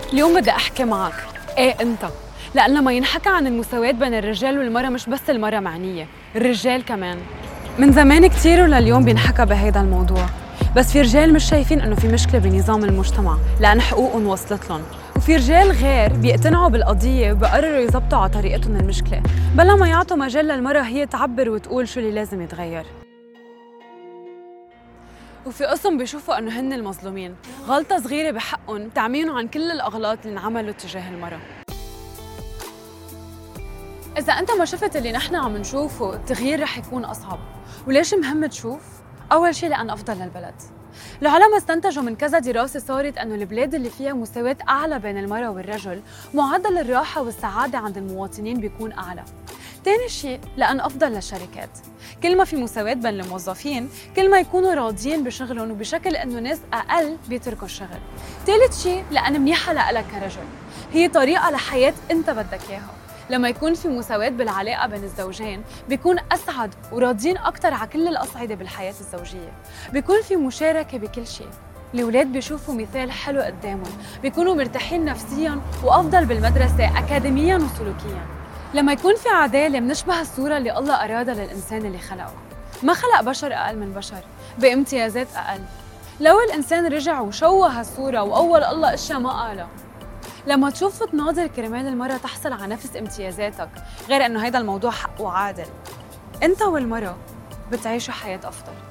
اليوم بدي أحكي معك. إيه أنت، لأن لما ينحكى عن المساواة بين الرجال والمرأة مش بس المرأة معنية، الرجال كمان. من زمان كتير ولليوم بينحكى بهيدا الموضوع، بس في رجال مش شايفين إنه في مشكلة بنظام المجتمع لأن حقوقهم وصلت لهم، وفي رجال غير بيقتنعوا بالقضية وبقرروا يزبطوا على طريقتهم المشكلة بلا ما يعطوا مجال للمرأة هي تعبر وتقول شو اللي لازم يتغير. وفي قسم بيشوفوا انه هن المظلومين، غلطة صغيرة بحقهم تعميهم عن كل الاغلاط اللي انعملوا تجاه المرأة. إذا أنت ما شفت اللي نحن عم نشوفه، التغيير رح يكون أصعب. وليش مهم تشوف؟ أول شيء لأن أفضل للبلد. العلماء استنتجوا من كذا دراسة صارت أنه البلاد اللي فيها مساواة أعلى بين المرأة والرجل، معدل الراحة والسعادة عند المواطنين بيكون أعلى. تاني شيء لأن أفضل للشركات. كل ما في مساواة بين الموظفين، كل ما يكونوا راضيين بشغلهم وبشكل أنه ناس أقل بيتركوا الشغل. ثالث شيء لأن منيحة لك كرجل، هي طريقة لحياة أنت بدك إياها. لما يكون في مساواة بالعلاقة بين الزوجين، بيكون أسعد وراضيين أكتر على كل الأصعدة بالحياة الزوجية. بيكون في مشاركة بكل شيء. الأولاد بيشوفوا مثال حلو قدامهم، بيكونوا مرتاحين نفسياً وأفضل بالمدرسة أكاديمياً وسلوكياً. لما يكون في عدالة منشبه الصورة اللي الله أرادها للإنسان اللي خلقه. ما خلق بشر أقل من بشر بامتيازات أقل. لو الإنسان رجع وشوه الصورة وأول الله أشياء ما قالها. لما تشوف تناضل كرمال المرأة تحصل على نفس امتيازاتك، غير أنه هيدا الموضوع حق وعادل، أنت والمرأة بتعيشوا حياة أفضل.